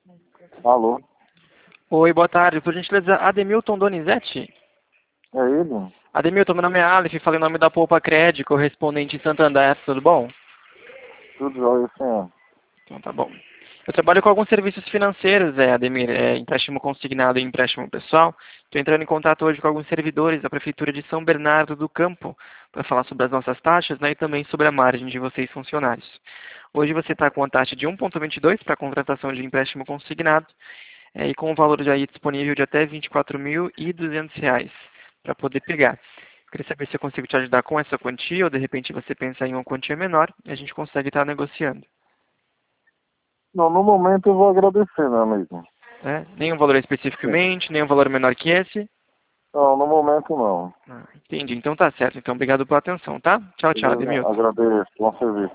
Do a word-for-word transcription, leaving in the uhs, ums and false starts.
Alô? Oi, boa tarde. Por gentileza, Ademilton Donizete? É ele? Ademilton, meu nome é Aleph, falei em nome da Poupa Cred, correspondente em Santander, tudo bom? Tudo jóia, senhor? Então tá bom. Eu trabalho com alguns serviços financeiros, é, Ademir, é, empréstimo consignado e empréstimo pessoal. Estou entrando em contato hoje com alguns servidores da Prefeitura de São Bernardo do Campo para falar sobre as nossas taxas, né, e também sobre a margem de vocês funcionários. Hoje você está com a taxa de um vírgula vinte e dois para a contratação de empréstimo consignado, é, e com o valor já aí disponível de até vinte e quatro mil e duzentos reais para poder pegar. Eu queria saber se eu consigo te ajudar com essa quantia ou de repente você pensa em uma quantia menor e a gente consegue estar negociando. Não, no momento eu vou agradecer, meu amigo. Né? Nenhum valor Sim. especificamente, nenhum valor menor que esse. Não, no momento não. Ah, entendi. Então tá certo. Então obrigado pela atenção, tá? Tchau, tchau, Beleza? Ademilton. Agradeço. Bom serviço.